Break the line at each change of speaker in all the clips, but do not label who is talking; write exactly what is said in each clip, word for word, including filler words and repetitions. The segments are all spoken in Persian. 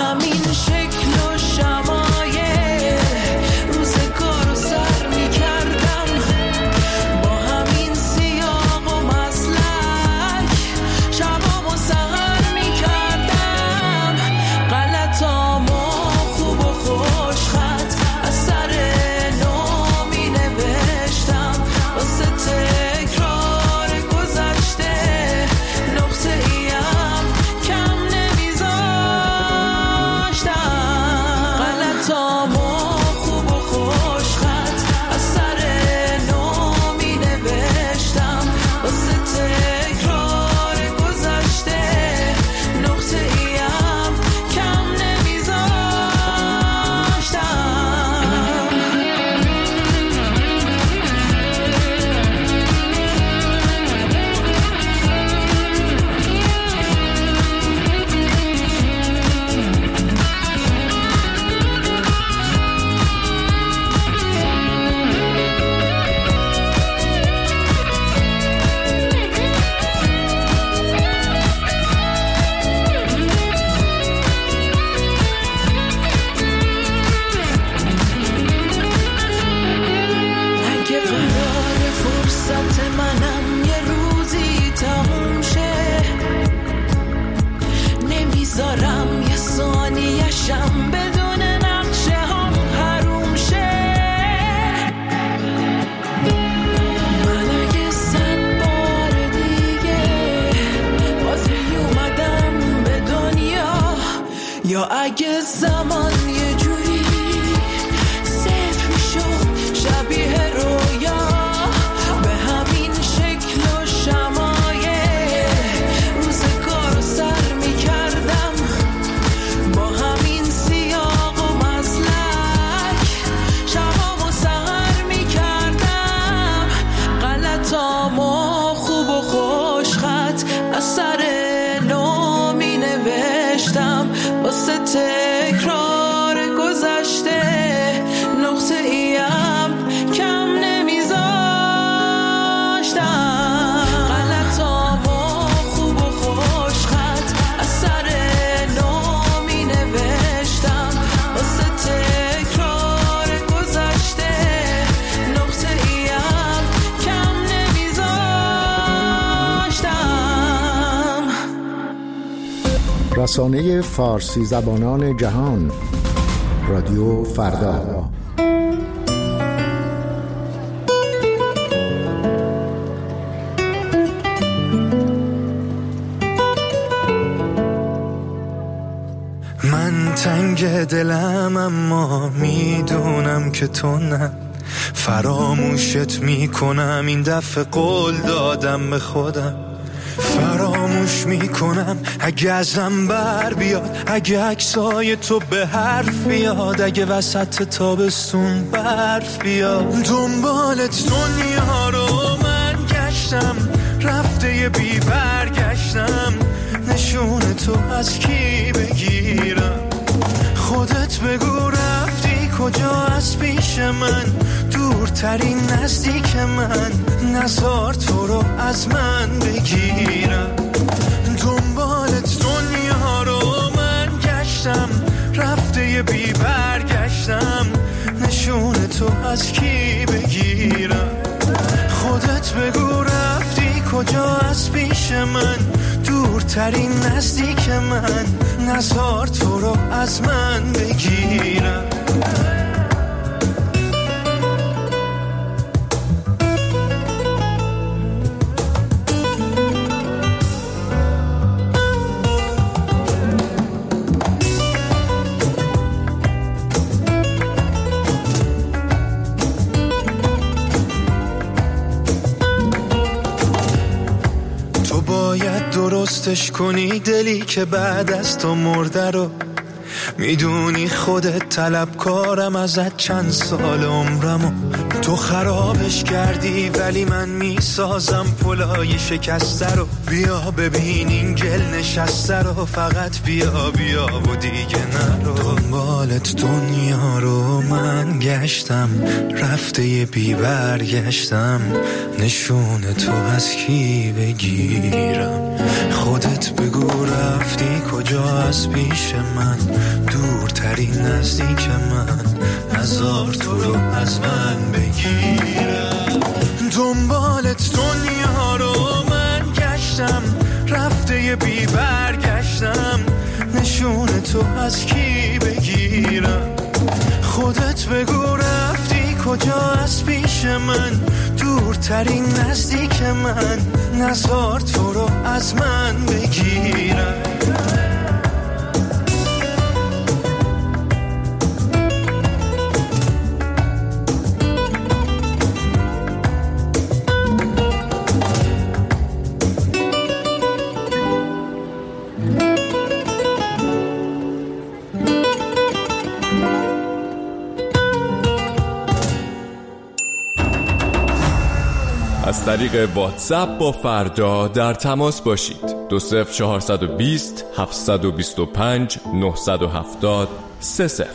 همین شکل و شمایل روزگار رو سر میکردم، با همین سیاق و مسلک شبامو سهر میکردم. غلطامو خوب و خوش خط از سر نو مینوشتم، واسه تکرار گذشته نقطه ایم کم نمیذاشتم. غلطامو خوب و خوش خط از سر نو مینوشتم، واسه تکرار گذشته نقطه ایم کم نمیذاشتم. اگه قرار فرصت منم یه روزی تموم شه، نمیذارم یه ثانیه‌شم بدون نقشه هم حروم شه. من اگه صد بار دیگه باز میومدم به دنیا، یا اگه زمان یه جوری صفر میشد شبیه رویا، به همین شکل و شمایل روزگار رو سر میکردم، با همین سیاق و مسلک شبامو سهر میکردم. غلطامو خوب و خوش خط از سر نو مینوشتم، واسه تکرار گذشته نقطه ایم کم نمیذاشتم. غلطامو خوب و خوش خط از سر نو مینوشتم، واسه تکرار گذشته نقطه ایم کم نمیذاشتم.
رسانه فارسی زبانان جهان، رادیو فردا.
من تنگ دلم اما میدونم که تو نه، فراموشت میکنم این دفعه قول دادم به خودم، فراموش میکنم اگه ازم بر بیاد، اگه عکسای تو به حرف بیاد، اگه وسط تابستون برف بیاد. دنبالت دنیا رو من گشتم، رفته یه بی برگشتم، نشون تو از کی بگیرم؟ خودت بگو رفتی کجا از پیش من، دورترین نزدیک من، نزار تو رو از من بگیرم. دنبالت دنیا رو من گشتم، رفته یه بی برگشتم، نشون تو از کی بگیرم؟ خودت بگو رفتی کجا از پیش من، دورترین نزدیک من، نزار تو رو از من بگیرم. درستش کنی دلی که بعد از تو مرده رو، میدونی خودت طلبکارم ازت چند سال عمرمو، تو خرابش کردی ولی من میسازم پلای شکسته رو. بیا ببین این گل نشسته رو، فقط بیا بیا و دیگه نرو. دنبالت دنیا رو من گشتم، رفته یه بی برگشتم، نشون تو از کی بگیرم؟ خودت بگو رفتی کجا کجا از پیش من، دورترین نزدیک من، نزار تو رو از من بگیرم. دنبالت دنیا رو من گشتم، رفته ی بی برگشتم، نشون تو از کی بگیرم؟ خودت بگو رفتی کجا از پیش من، دورترین نزدیک من، نزار تو رو از من بگیرم.
از طریق واتساپ با فردا در تماس باشید. دو صفر چهارصد و بیست هفتصد و بیست و پنج نهصد و هفتاد سه صفر.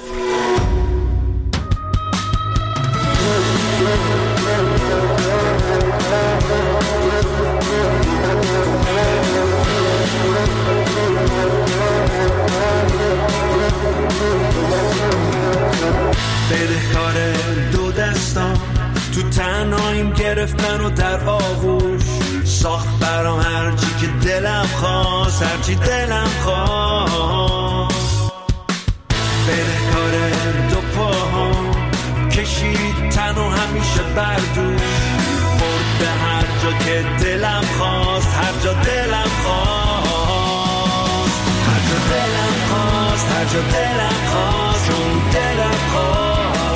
بدهکار دو دستان تو تنهاییم گرفتن و در آغوش ساخت برام هرچی که دلم خواست، هرچی دلم خواست. بدهکار دو پاهام کشید تن و همیشه بردوش، برد به هر جا که دلم خواست، هر جا دلم خواست، هر جا دلم خواست، هر جا دلم خواست، چون دلم خواست.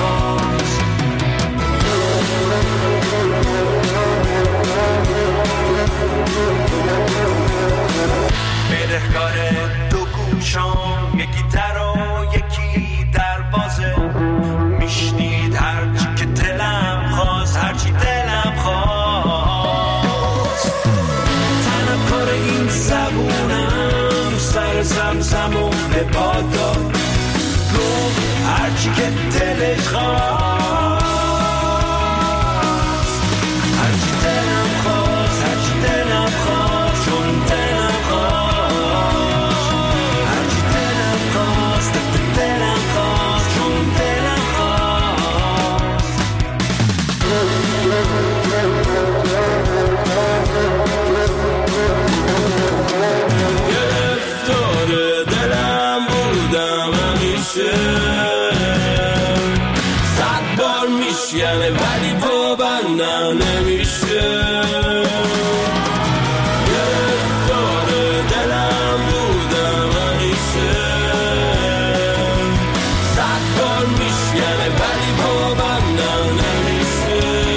بدهکار دو گوشام، یکی در و یکی دروازه، میشنید هرچی که دلم خواست، هرچی دلم خواست. تنم کار این زبونم سر زمزم و به بادار گفت هرچی که دلش خواست، هرچی دلم خواست، هرچی دلم خواست، چون دلم خواست، هرچی دلم خواست، دلم خواست، چون دلم خواست. گرفتار دلم بودم همیشه، صد بار میشکنه ولی پابندم نمیشه. گرفتار دلم بودم همیشه، صد بار میشکنه ولی پابندم نمیشه.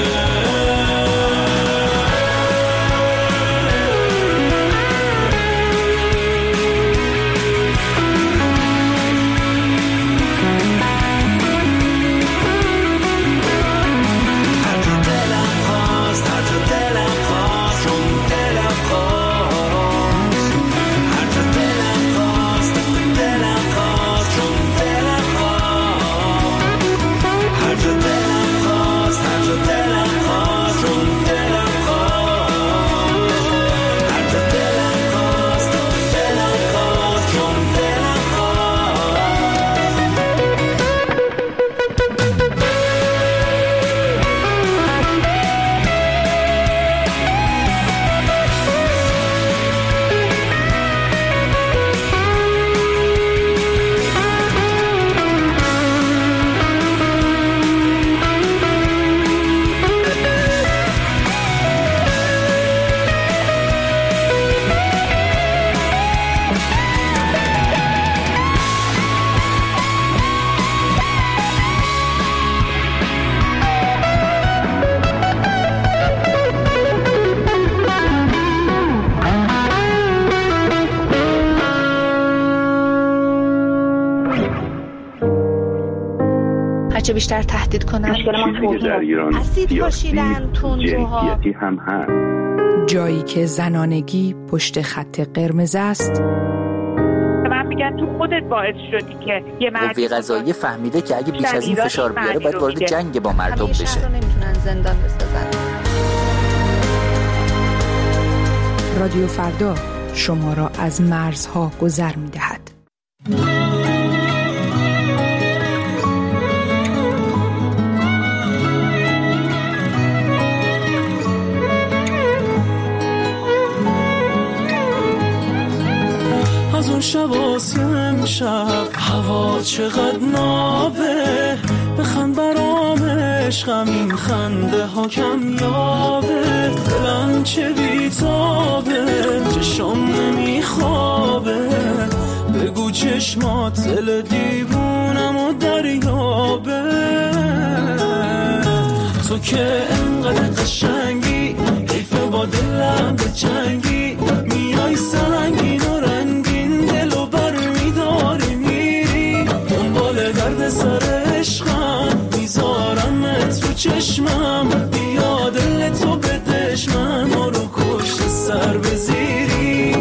چه بیشتر تهدید کنن.
مشکل ما
در ایران
اسید پاشیدن، تندروها،
هم هست.
جایی که زنانگی پشت خط قرمز است.
من میگم تو خودت باعث شدی که یه مرد
قوه قضاییه فهمیده که اگه بیش از این فشار بیاره باید وارد جنگ با مردم بشه.
همیشه رو نمیتونن زندان بسازن.
رادیو فردا شما را از مرزها گذر می دهد.
از اون شب آسی امشب هوا چقدر نابه، بخند برام عشقم این خنده ها کم یابه، دلم چه بیتابه چشم نمیخوابه، بگو چشمات دل دیوونم و دریابه، تو که انقدر قشنگی حیف با دلم به جنگی، میای سنگین و رنگین دلو بر میداری میری، دنبال درد سر عشقم میذارمت رو چشمم، بیا دل تو بدش من رو کشت سر بزیری.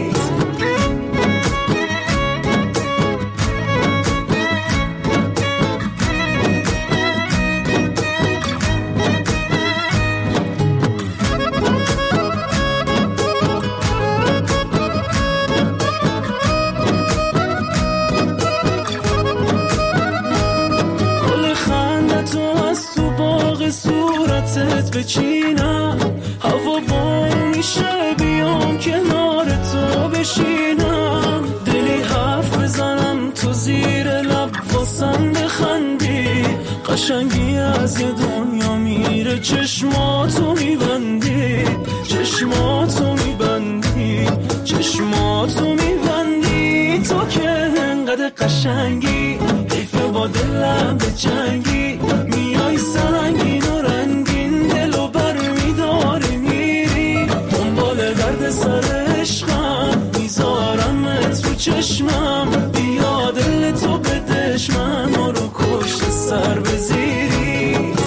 صورتت بچینم هوا بارون میشه، بیام کنار تو بشینم، دلی حرف بزنم تو زیر لب واسم بخندی، قشنگی از یه دنیا میره چشماتو میبندی، چشماتو میبندی، چشماتو میبندی، تو که انقدر قشنگی حیف با دلم به جنگی، میای سنگین و رنگین دلو بر میداری میری، دنبال درد سر عشقم میذارمت رو چشمم، بیا دل تو بدش من رو کشت سر بزیری.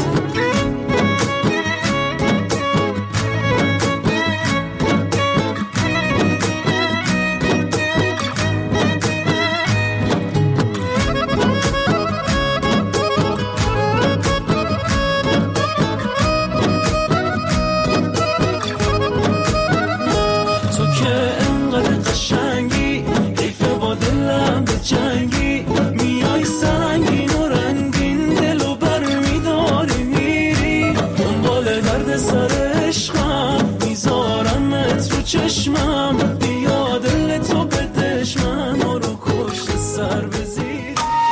چشمم بیا دل تو بدش من رو کشت سر بزیر.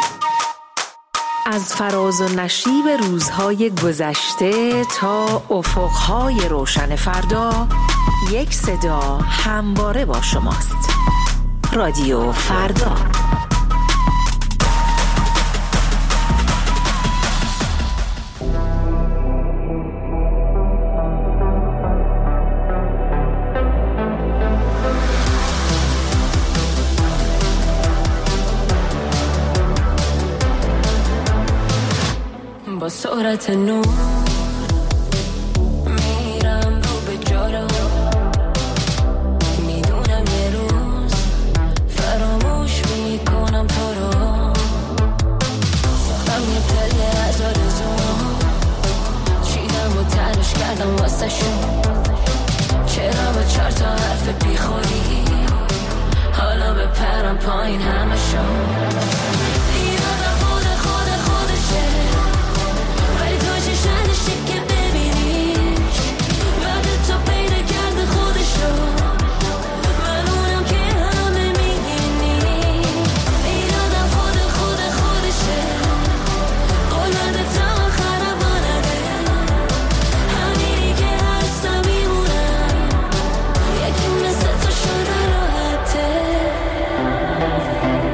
از فراز و نشیب روزهای گذشته تا افقهای روشن فردا، یک صدا همواره با شماست. رادیو فردا.
با سرعت نور میرم رو به جارو، میدونم یه روز فراموش میکنم تو رو، ساختم یه پله از آرزو، چیدم و تنش کردم واسه شون، چرا با چار تا حرف بیخوری حالا به پرم پایین همه شون، نداشته که ببینیش بعد تو پیدا کرده خودش رو، من اونم که همه میدینی، ایرادم خود خود خودشه، قول بده تا آخرم بانده، همینی که هستم میمونم، یکی مثل تو شده راحته.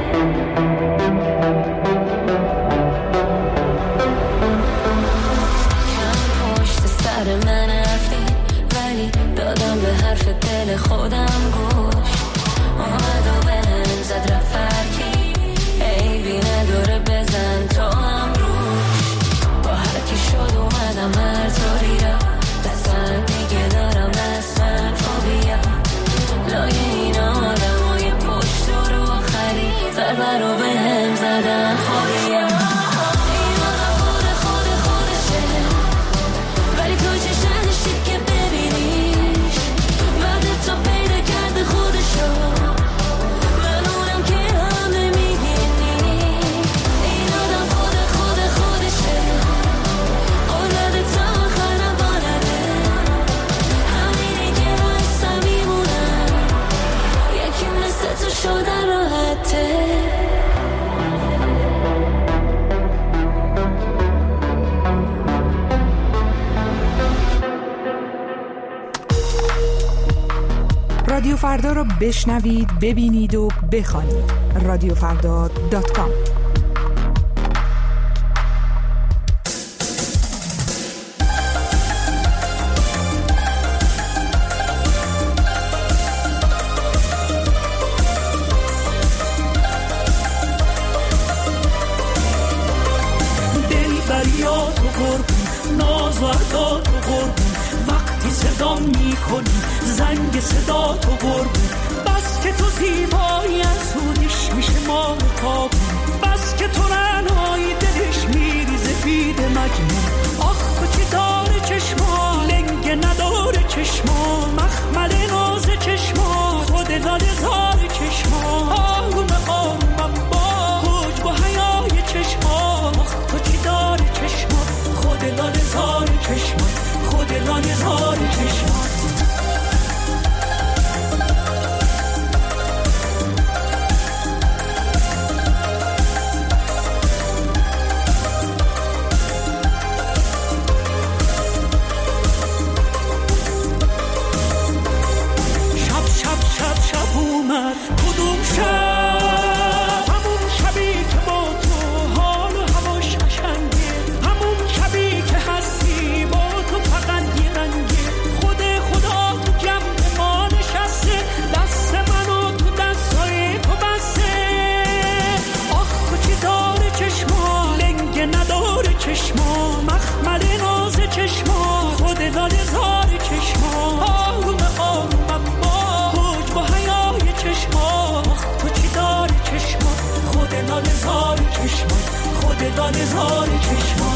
فردا رو بشنوید، ببینید و بخوانید. رادیو فردا دات کام.
دلبریات و قربون، ناز و عدات و قربون، وقتی صدا میکنی زنگ صدا تو قربون. بس که تو زیبایی از سودش میشه ما کابون، بس که تو رنایی دلش میریزه بید مجنون. آخ تو چی داره چشما، لنگه نداره چشما، مخمل ناز چشما، خود لاله زار چشما. آروم آرومم با حجب و حیای چشما. آخ تو چی داره چشما، خود لاله زار چشما، خود لاله زار چشما. کدوم شب، همون شبی که با تو حال و هواش قشنگه، همون شبی که هستی با تو فقط یه رنگه. خود خدا تو جمع ما نشسته، دست منو تو دستای تو بسته. آخ تو چی داره چشما، لنگه نداره چشما، مخمل ناز چشما، خود لاله زار چشما. آروم آرومم با حجب و حیای چشما. تو چی داری چشما، خود لاله زار چشما، خود لاله زار چشما.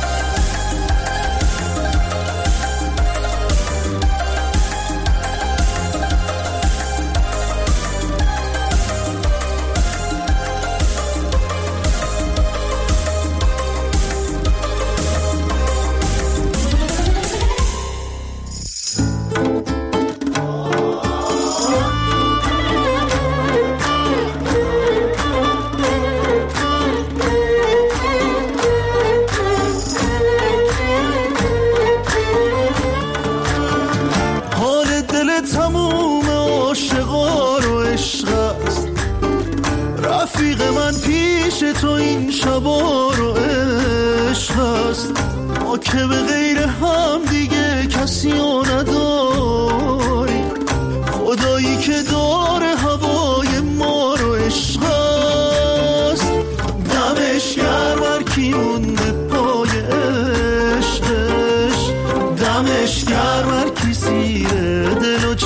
تو این شبا رو عشق هست، ما که به غیر هم دیگه کسی رو نداری. خدایی که داره هوای ما رو عشق هست، دمش گرم هر کی مونده پای عشقش، دمش گرم هر کی سیره دل و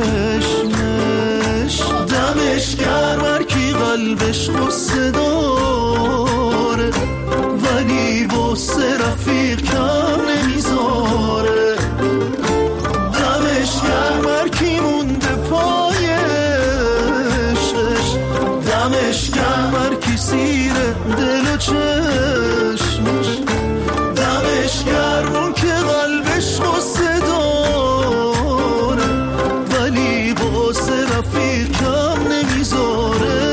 چشمش، دمش گرم هر کی قلبش غصه داره ولی واسه رفیق کم نمیذاره. دمش گرم هر کی مونده پای عشقش، دمش گرم هر کی سیره دل و چشمش، دمش گرم اون که قلبش غصه داره ولی واسه رفیق کم نمیذاره.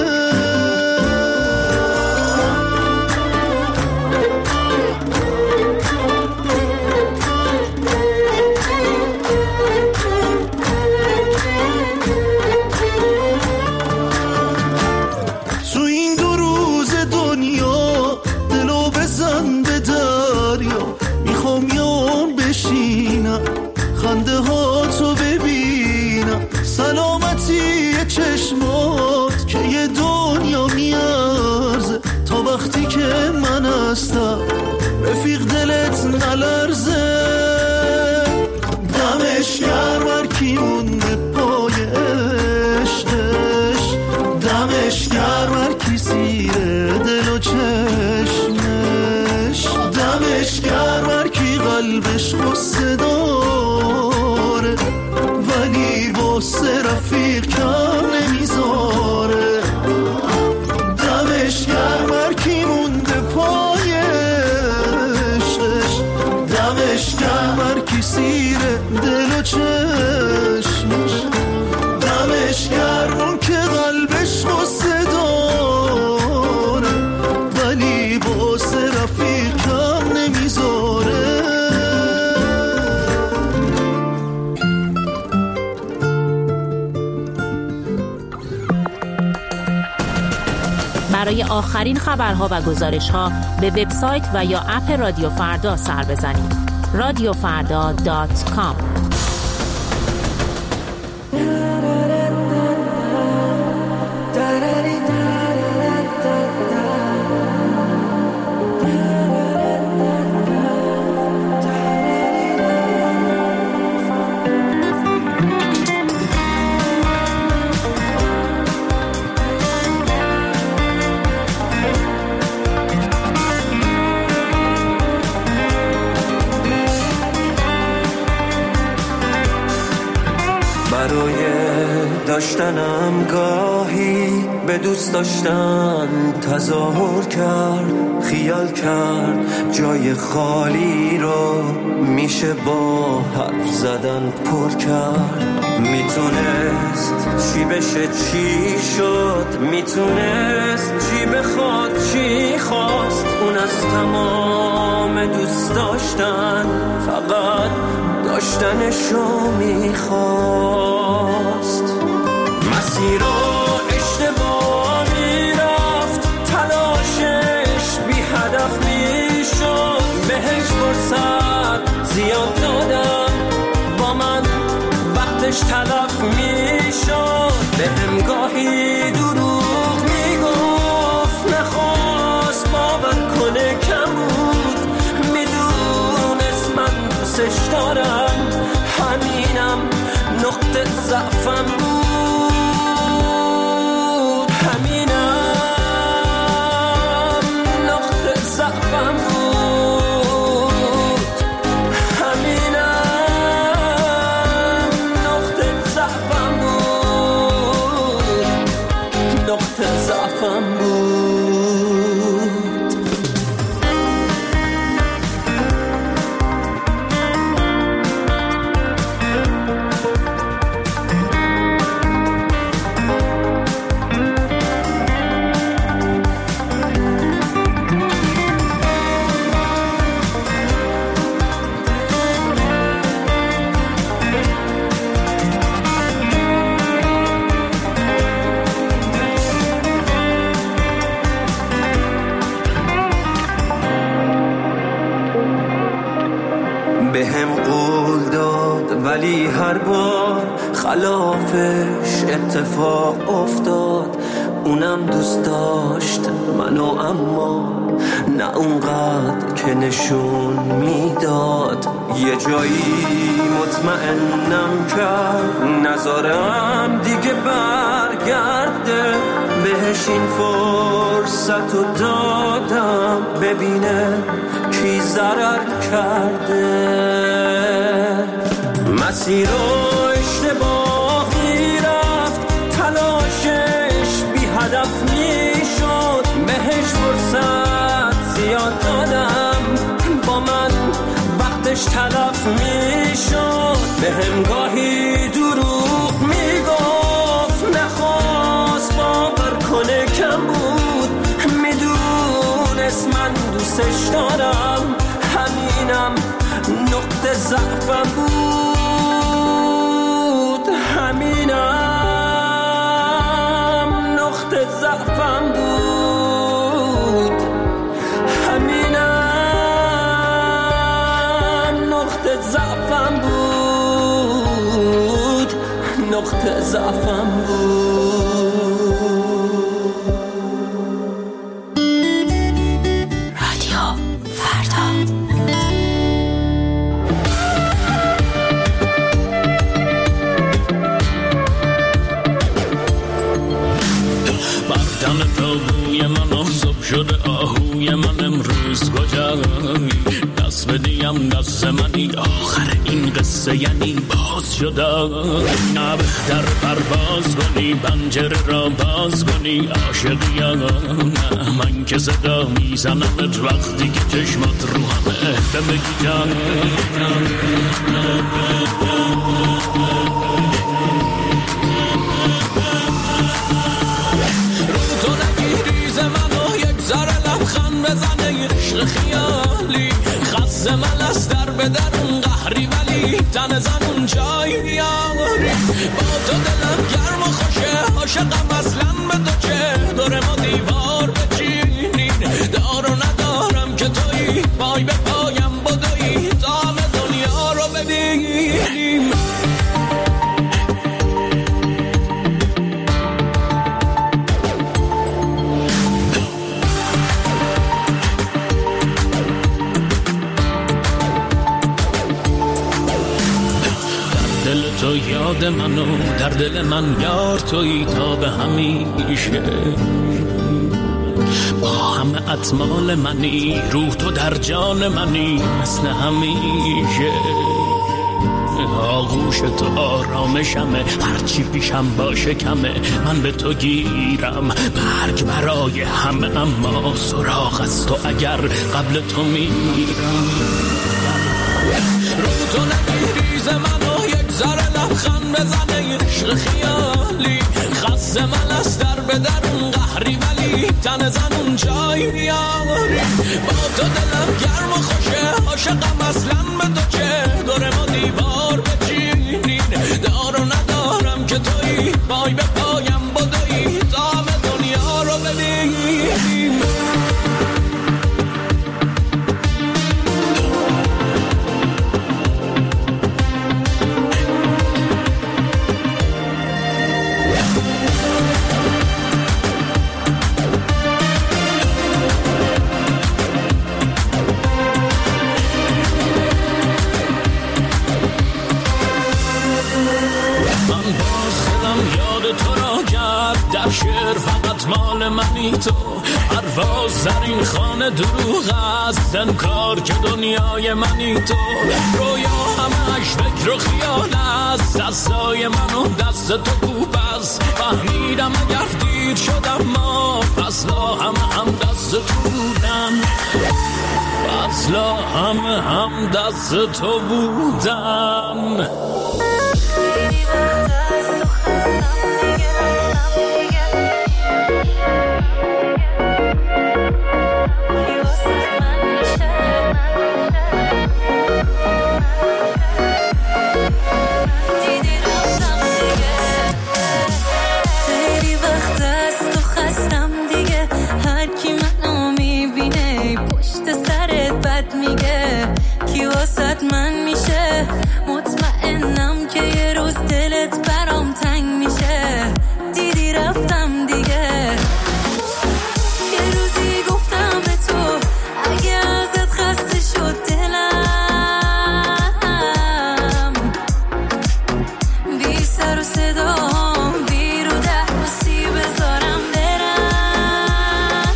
خنده ها تو ببینم، سلامتی چشمات که یه دنیا میارزه. تا وقتی که من هستم رفیق دلت نلرزه. دمش گرم هر کی مونده پای عشقش، دمش گرم هر کی سیره دل و چشمش، دمش گرم هر کی قلبش غصه داره ولی واسه رفیق کم نمیذاره. دمش گرم هر کی مونده پای عشقش، دمش
آخرین خبرها و گزارش‌ها به وبسایت و یا اپ رادیو فردا سر بزنید. رادیو فردا دات کام.
برای داشتنم گاهی به دوست داشتن تظاهر کرد، خیال کرد جای خالی رو میشه با حرف زدن پر کرد. میتونست چی بشه چی شد، میتونست چی بخواد چی خواست. اون از تمام دوست داشتن فقط داشتنشو میخواست. مسیر رو اشتباه میرفت، تلاشش بی هدف میشد. بهش فرصت زیاد دادم، با من وقتش تلف میشد. به هم گاهی دروغ میگفت، نخواست باور کنه کم بود. میدونست من دوستش دارم، همینم نقطه ضعفم بود. همینم نقطه ضعفم بود. همینم نقطه ضعفم بود. نقطه ضعفم بود. ولی هر بار خلافش اتفاق افتاد. اونم دوست داشت منو، اما نه اونقدر که نشون میداد. یه جایی مطمئنم کرد نذارم دیگه برگرده. بهش این فرصت رو دادم ببینه کی ضرر کرده. مسیر رو اشتباهی رفت، تلاشش بی هدف میشد. بهش فرصت زیاد دادم، با من وقتش تلف میشد. به هم گاهی دروغ میگفت، نخواست باور کنه کم بود. میدونست من دوستش دارم، همینم نقطه ضعفم بود. همینم نقطه ضعفم بود. همینم نقطه ضعفم بود. نقطه ضعفم بود.
رادیو فردا.
بردن تابوی من آزاب شده، آهوی من امروز کجایی؟ دست بدیم دست منی، آخر این قصه یعنی باز شده. نه بهتر پرواز کنی، پنجره را باز کنی. عاشقی یا نه، من که صدا میزنمت وقتی که چشمات رو همه به بگی جان. بزنه عشق خیالی، خسته من از در به درون قهری، ولی تن زنون جای بیاری. با تو دلم گرم و خوشه، عاشقم اصلا به تو چه؟ دور ما دیوار بچی و یاد من و در دل من یار تویی تا به همیشه. با همه اطمال منی، روح تو در جان منی مثل همیشه. آغوش تو آرامشمه، هرچی پیشم باشه کمه، من به تو گیرم. مرگ برای همه اما سراغ از تو اگر قبل تو میرم. رو تو نگیریز منو یک ذره لبخند بزنه، عشق خیالی خسته من از در به درون قهری، ولی تن زنون جای میاری. با تو دلم گرم و خوشه، عاشقم اصلا به تو چه، دور ما دیوار بچینین، دارو ندارم که تویی، پای به پایم بدویی تا همه دنیا رو ببینیم. در شعر فقط مال منی تو، پرواز در این خانه دروغ است، انکار که دنیای منی تو. رویا همش فکر و خیال است، دستای من و دست تو کوب است. فهمیدم اگر دیر شدم ما فصلا همه هم دست تو بودن، فصلا همه هم دست تو بودن.
من میشه مطمئنم که یه روز دلت برام تنگ میشه. دیدی رفتم دیگه، یه روزی گفتم به تو اگه ازت خسته شد دلم، بی سر و صدام بی رو ده بسی بذارم برم.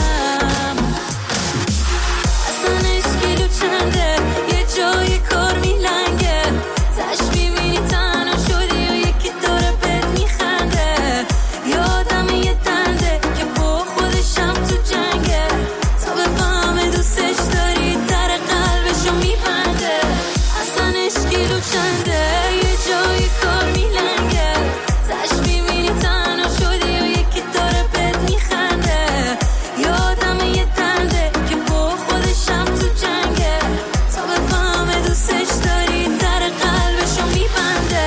اصلا اشکیلو چنده جای کار میلنگه، تش میبینی تنها شدی و یکی داره بهت میخنده. یادم یه دنده که با خودشم تو جنگه، تا بفهمه دوستش داری در قلبشو میبنده. اصلا عشقیلو چنده یه جای کار میلنگه، تش میبینی تنها شدی و یکی داره بهت میخنده. یادم یه دنده که با خودشم تو جنگه، دوستش داری در قلبشو میبنده.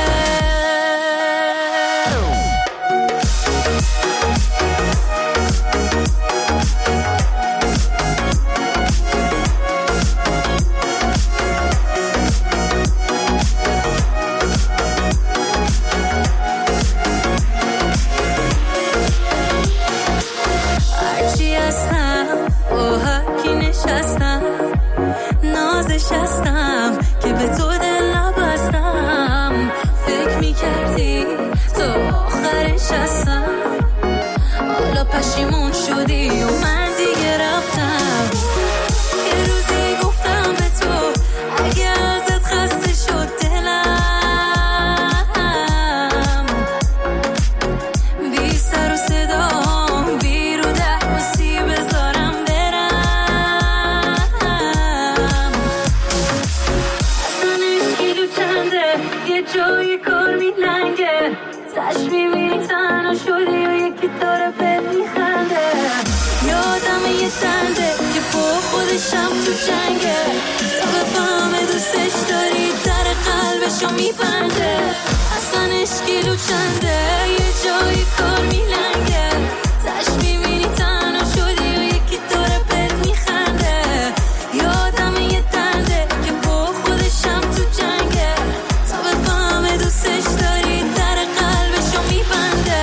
هرچی هستم با هرکی نشستم، نازش هستم که به تو دل نبستم. فکر میکردی تو آخرش هستم، حالا پشیمون شدی و من دیگه رفتم. یه روزی گفتم به تو اگه ازت خسته شد دلم، بی سر و صدام بی رو ده بسی بذارم یه جای کار میلنگه، تش میبینی تنها شدی و یکی داره بهت میخنده. یادم یه دنده که با خودشم تو جنگه، تا بفهمه دوستش داری در قلبشو میبنده. اصلا عشقیلو چنده یه جای کار میلنگه، تش میبینی تنها شدی و یکی داره بهت میخنده. یادم یه دنده که با خودشم تو جنگه، تا بفهمه دوستش داری در قلبشو میبنده.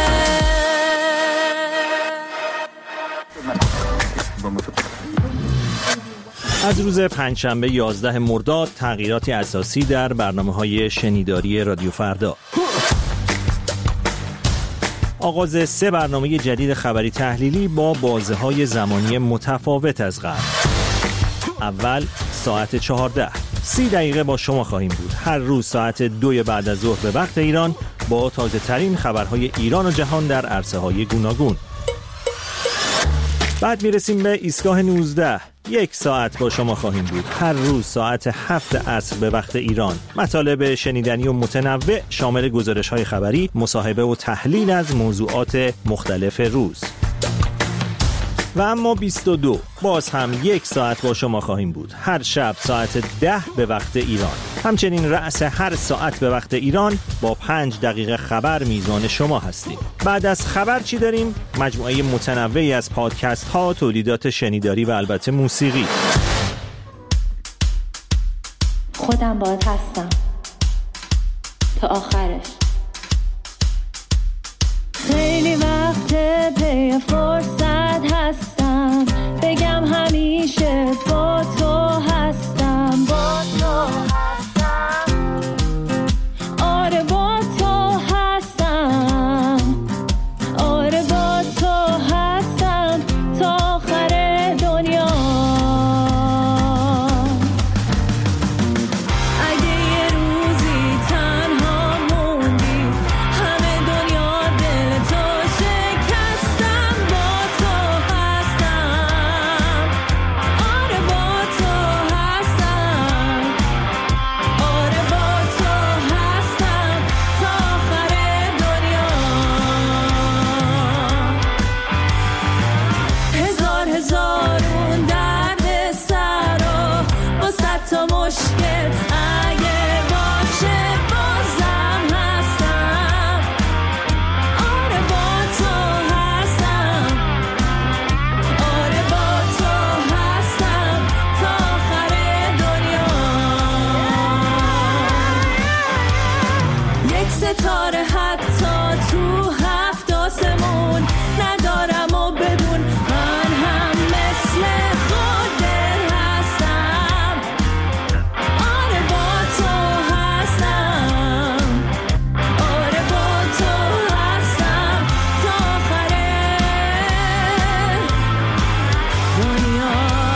از روز پنجشنبه یازده مرداد تغییراتی اساسی در برنامه‌های شنیداری رادیو فردا. آغاز سه برنامه جدید خبری تحلیلی با بازه‌های زمانی متفاوت از قبل. اول ساعت چهارده، سی دقیقه با شما خواهیم بود. هر روز ساعت دوی بعد از ظهر به وقت ایران با تازه ترین خبرهای ایران و جهان در عرصه‌های گوناگون. بعد میرسیم به ایستگاه نوزده. یک ساعت با شما خواهیم بود. هر روز ساعت هفت عصر به وقت ایران. مطالب شنیدنی و متنوع شامل گزارش‌های خبری، مصاحبه و تحلیل از موضوعات مختلف روز. و اما بیست و دو باز هم یک ساعت با شما خواهیم بود. هر شب ساعت ده به وقت ایران. همچنین رأس هر ساعت به وقت ایران با پنج دقیقه خبر میزان شما هستیم. بعد از خبر چی داریم؟ مجموعه متنوعی از پادکست ها، تولیدات شنیداری و البته موسیقی.
خودم باهات هستم تا آخرش. خیلی وقت پی فرصت هستم بگم همیشه با تو هستم، با تو هستم، آره با تو هستم، آره با تو هستم تا آخر دنیا. اگه یه روزی تنها موندی همه دنیا دل تو شکستم، با تو هستم، آره با تو هستم، آره با تو هستم تا آخر دنیا. هزار هزار اون درد سر و با صد تا مشکل اگه باشه بازم هستم، آره با تو هستم، آره با تو هستم تا آخر دنیا. یک ستاره حتی تو هفت آسمون ندارم و بدون من هم مثل خودت هستم، آره با تو هستم، آره با تو هستم تا آخر دنیا.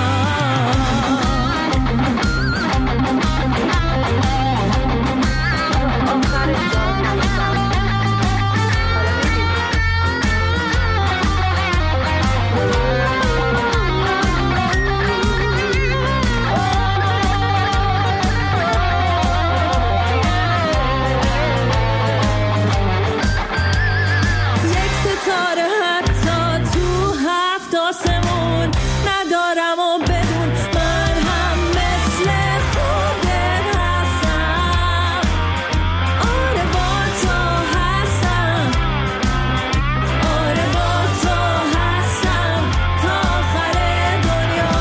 یک ستاره حتی تو هفت آسمون ندارم و بدون من هم مثل خودت هستم، آره با تو هستم، آره با تو هستم تا آخر دنیا.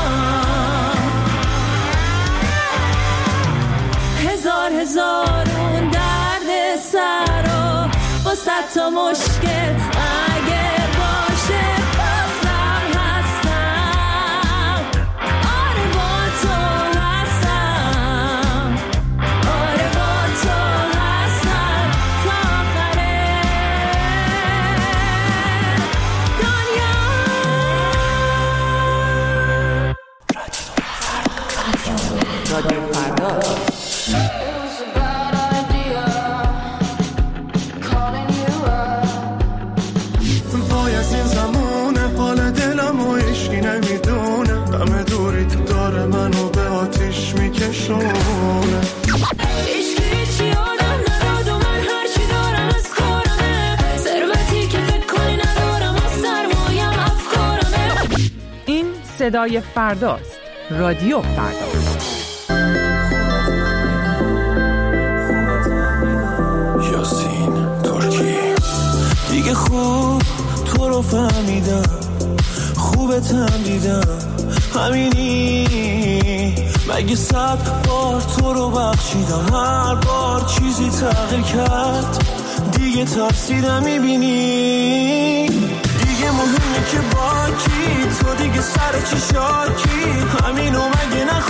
هزار هزار اون درد سر و با صد تا مشکل اگه باشه بازم هستم، آره با تو هستم، آره با تو هستم تا آخر دنیا.
رادیو فردا.
وای از این زمونه حال دلم و عشقی نمیدونه، همه دوری تو داره منو به آتیش میکشونه.
عشقی چی آدم نداد و من هرچی دارم از کارمه، ثروتی که فکر کنی ندارم و سرمایم افکارمه.
این صدای فرداست. رادیو فردا.
یاسین ترکی دیگه خوب تو رو فهمیدم، خوبتم دیدم، همینی مگه صد بار تو رو بخشیدم، هر بار چیزی تغییر کرد دیگه ترسیدم، میبینی دیگه مهمه که با کی تو دیگه سر چی شاکی، همینو مگه نخ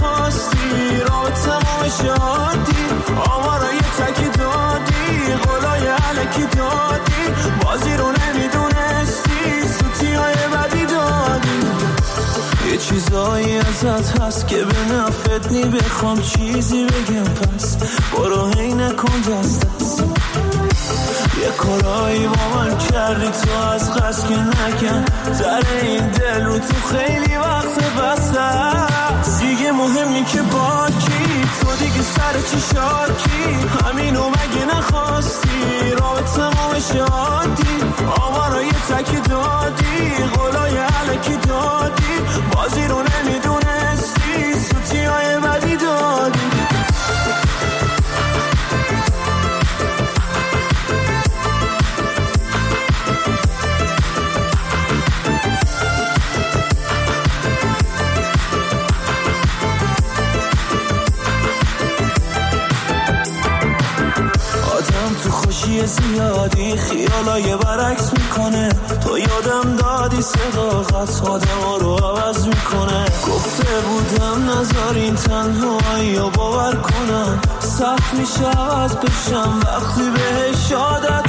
دعایی ازت هست که به نفت نی بخوام چیزی بگم پس برو هی نکن دست دست یه کارایی با من کردی تو از قصد که نکن در این دل رو تو خیلی وقت بسته است دیگه مهمی که با کی تو دیگه سر چی شاکی همینو مگه نخواستی رابط تمام شادی آوارای تک دادی قولای علکی دادی بازی رو نمیدونستی سوتی های بدی دادی زیادی خیالای برعکس میکنه تو یادم دادی صداقت آدم رو عوض میکنه گفته بودم نذارین تنهایی رو باور کنم سخت میشه عوض بشم وقتی بهش عادت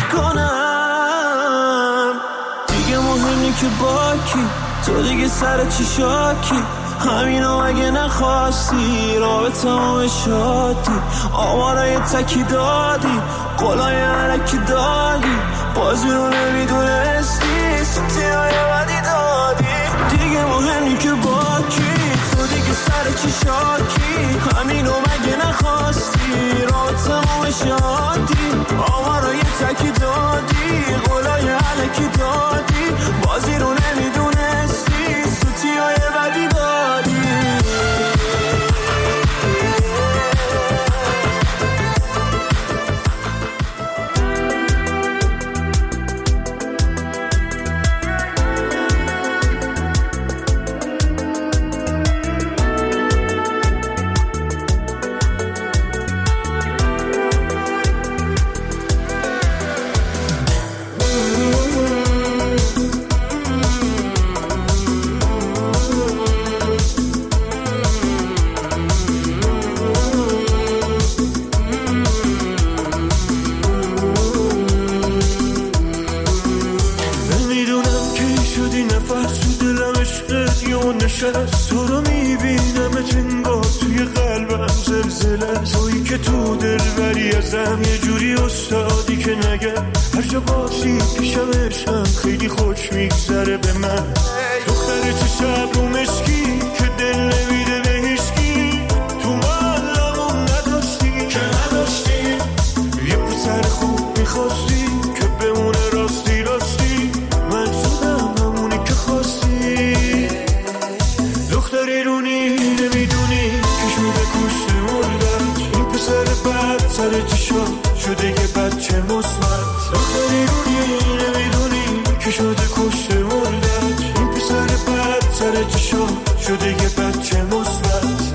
کنم دیگه مهمی که با کی تو دیگه سر چی شاکی همینو اگه نخواستی رابط تمام شادی آوارای تکی دادی قولای علکی دادی بازی رو نمیدونستی سوتی های بدی دادی دیگه مهمی که با کی تو دیگه سر چی شاکی همینو مگه نخواستی رابط تمام شادی آوارای تکی دادی قولای علکی دادی بازی رو نمیدونستی سوتی های بدی دادی تو رو میبینم انگار توی قلبم زلزله تویی که تو دل بری ازم یه جوری استادی که نگم هر جا باشی پیشم عشقم خیلی خوش میگذره به من دختر چشم رو مشکی که دل نمیده به هیچکی تو مالمون نداشتی که نداشتی یه پسر خوب میخواستی که بمونه راستی راستی من شدم همونی که خواستی دختری رونی نمیدونی که شده کشت مردت این پسر بد سر چشا شده یه بچه مصمت دختری رونی نمیدونی که شده کشت مردت این پسر بد سر چشا شده یه بچه مصمت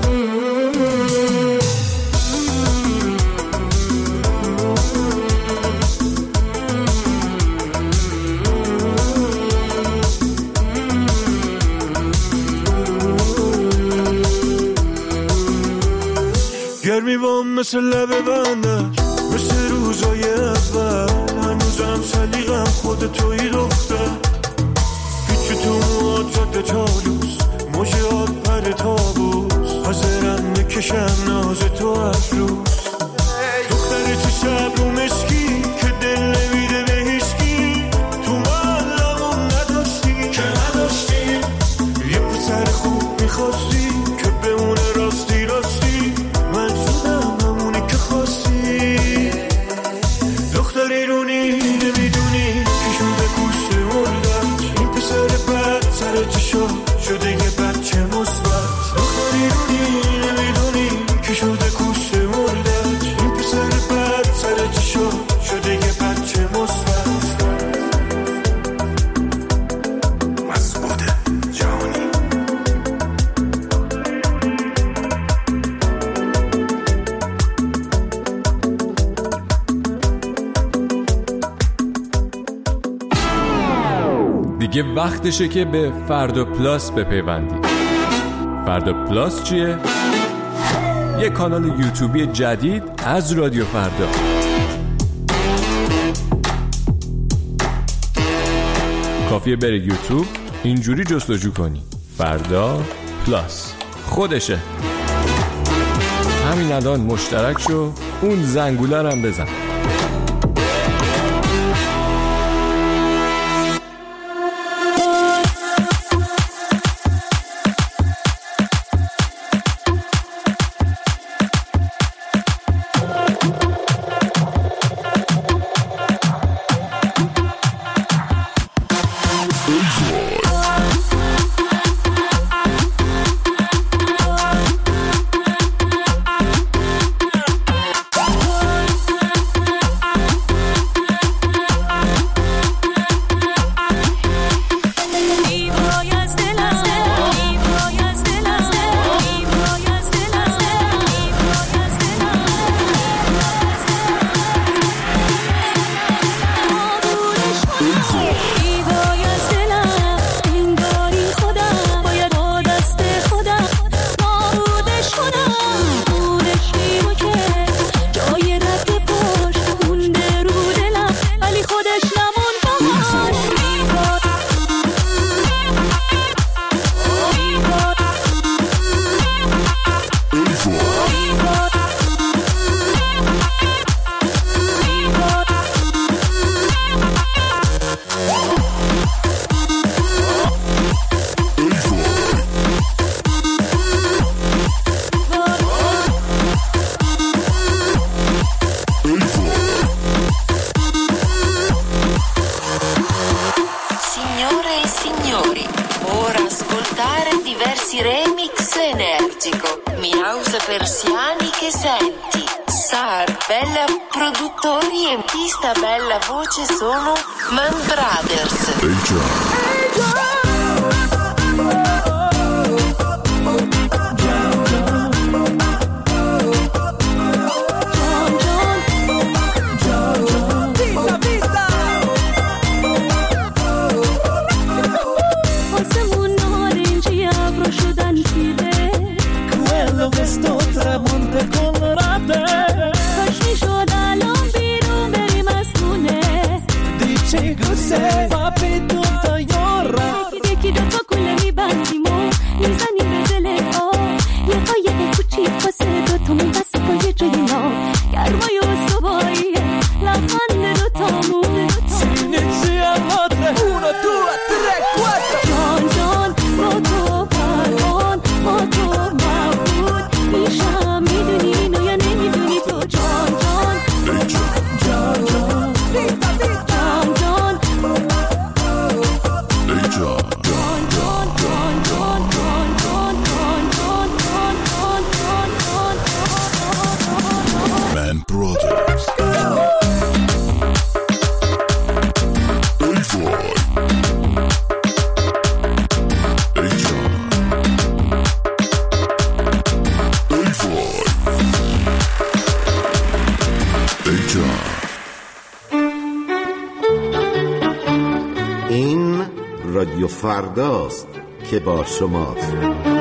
گرمی بام مثل لبه بندش مثل روزای اول هنوزم سلیقم خود توی دختر پیچ تو مواد جاده چالوس موجه آد پر تابوس حاضرم میکشم ناز تو از روز دختر چه شب رو مشکی که دل نمیده به هیچکی تو مالمون نداشتی که نداشتی یه پسر خوب میخواستی که بمونه راستی راستی من شدم همونی که خواستی دختری رونی نمیدونی که شده کشت مردت این پسر بد سر چشا شده یه بچه مثبت دختری رونی نمیدونی که شده کشت مردت این پسر بد سر چشا شده یه بچه مثبت مسعود جهانی
دیگه وقتشه که به فردا پلاس بپیوندی. فردا پلاس چیه؟ یه کانال یوتیوبی جدید از رادیو فردا. کافیه بره یوتیوب اینجوری جستجو کنی فردا پلاس خودشه. همین الان مشترک شو، اون زنگوله هم بزن.
Sono Man Brothers.
Quello che sto tramonte con rape. Kashi shodalom birum beri maskune. Dice cos'è? Fa più tayora. Deki da fa kule mi bandimo. Nizani bedele o. Ye qaye be kuchi fase do tum bas ko ye chino. Yarma yo sobai. La khande do tomu. Inizia madre. uno, due, tre, quattro. John John moto paron moto mabud. Misha miduni no ya nemiduni to John John. John John. Vita vita. John John. Hey John. John John John John John John John John John John John. Man Brothers.
این رادیو فرداست که با شماست.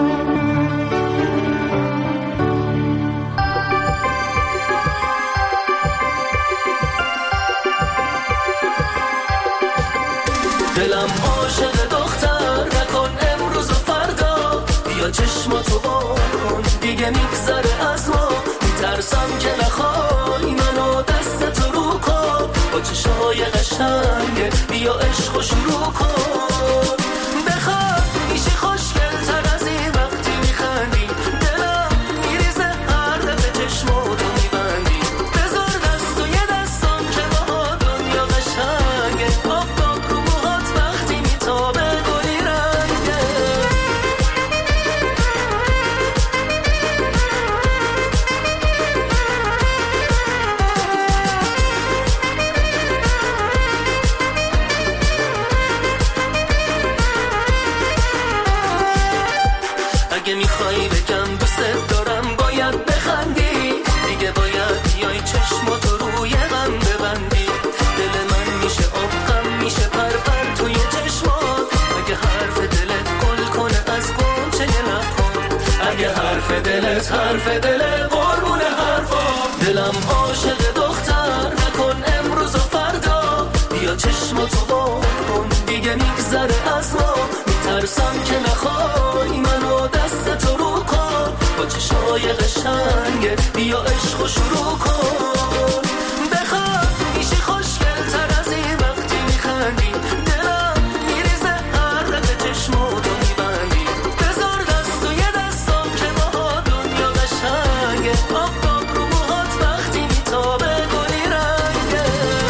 دلم عاشق دختر نکن امروز و فردا. بیا چشماتو بکن دیگه میگذره از ما. میترسم که نخوای منو دستتو رو کن. با چشمای قشنگه بیا عشقو شروع کن. بخواد میشی خوشگل تر از این وقتی میخندی. دلم میریزه هر دفعه چشماتو میبندی. بذار دست و یه دستم که با دنیا قشنگه. آفتاب رو موهات وقتی میتابه گلی رنگه. اگه میخوایی بگم دوست دارم باید بخندی. دیگه باید بیای چشماتو روی غم ببندی. دل من میشه آب غم میشه پر پر توی چشمات. اگه حرف دلت گل کنه از گنچه لب کن. اگه حرف دلت حرف دل قربون حرفا. دلم عاشق دختر نکن امروز و فردا. بیا چشماتو بکن دیگه میگذره از ما. میترسم که نخوای منو دست چشای قشنگه بیا عشقو شروع کن بخواد میشی خوشگل‌تر از این وقتی میخندی دلم میریزه هر رقه چشماتو میبندی بذار دست و یه دستم که با دنیا قشنگه آفتاب رو موهات وقتی میتابه گلی رنگه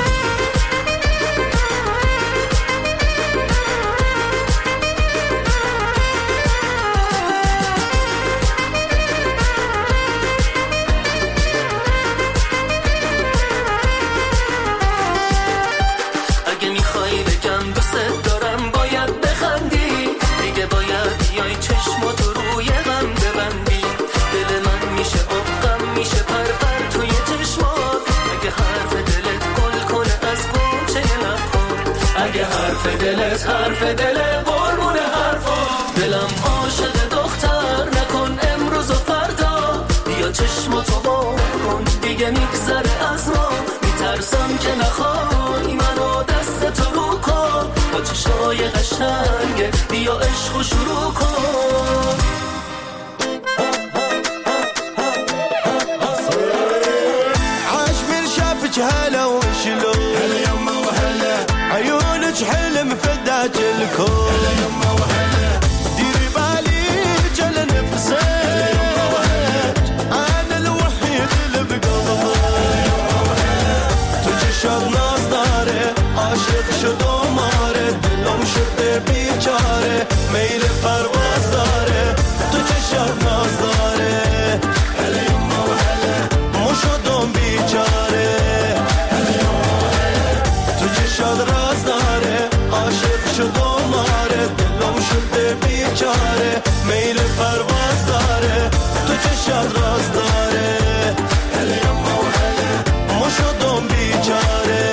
اگه میخوای بگم دوست دارم باید بخندی دیگه باید بیای چشماتو روی غم ببندی دل من میشه آب غم میشه پر پر توی چشمات اگه حرف دلت گل کنه از گوشه لبات اگه حرف دلت حرف دل قربون حرفا دلم عاشق دختر نکن امروز و فردا بیا چشماتو بکن دیگه میگذره از ما میترسم که نخوای منو دست تو رو کن با چشای قشنگه بیا عشقو شروع کن
عاش من شافك هلا وشلو هلا يما وهلا عيونك حلم فداك الكون هلا يما وهلا ديري بالي جل نفسك هلا يما وهلا انا الوحيد اللي بقلبك هلا يما وهلا تجي شاد ناز داره عاشق شد و ماره دلم شده بیچاره میل پرواز داره تجي شاد ناز داره هلا يما وهلا مو شدم بیچاره هلا يما وهلا تجي شاد راز داره عاشق شد و ماره دلم شده بیچاره میل پرواز داره تجي شاد راز داره هلا يما وهلا مو شدم بیچاره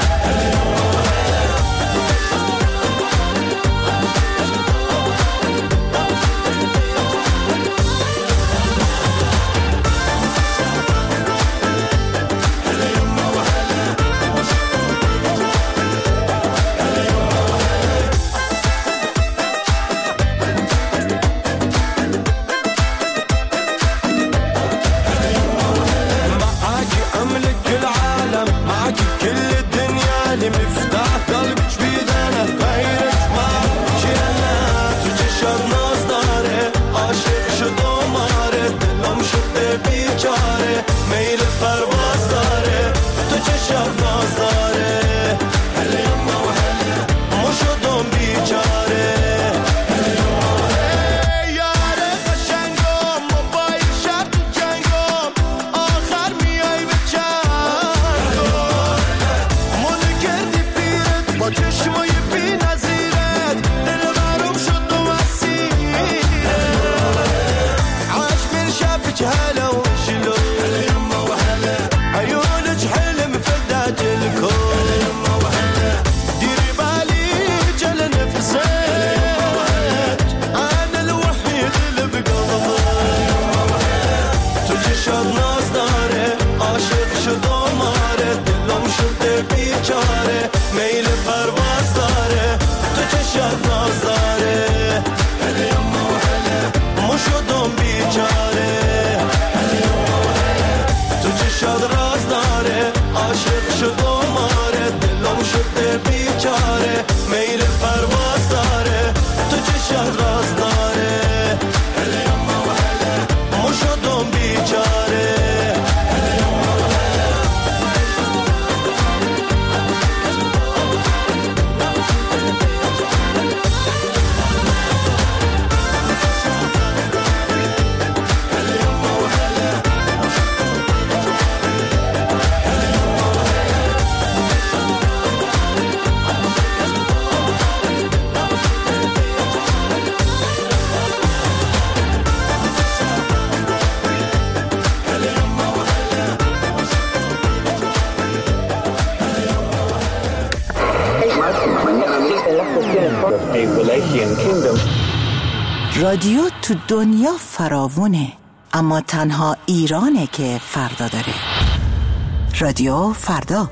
رادیو تو دنیا فراوونه، اما تنها ایرانه که فردا داره. رادیو فردا.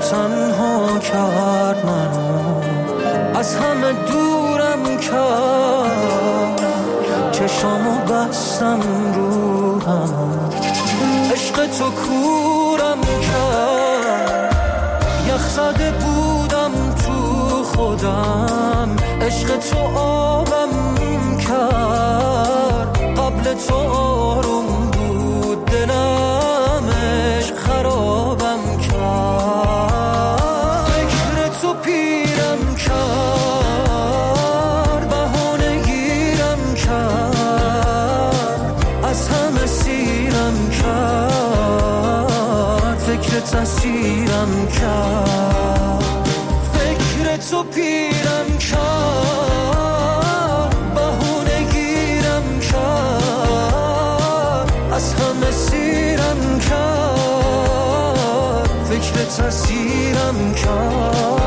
تنها کرد منو، از همه دورم کرد، چشامو بستم رو هم، عشق تو کورم کرد، یخ زده بودم تو خودم، عشق تو آبم کرد، قبل تو آروم بود دلم، عشق خرابم کرد، فکر تو پیرم کرد، بهانه گیرم کرد، از همه سیرم کرد، فکر تسیرم کرد، فکر تو پیرم کرد، بهونه گیرم کرد، از همه سیرم کرد، فکر تسیرم کرد.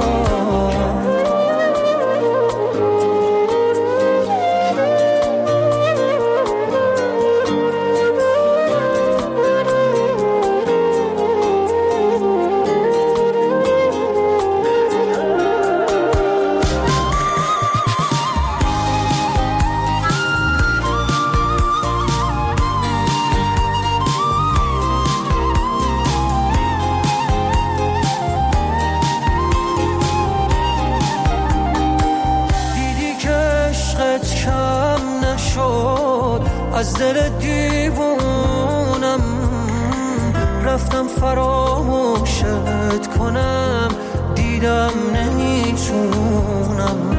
از دل دیوونم رفتم فراموشت کنم، دیدم نمیتونم،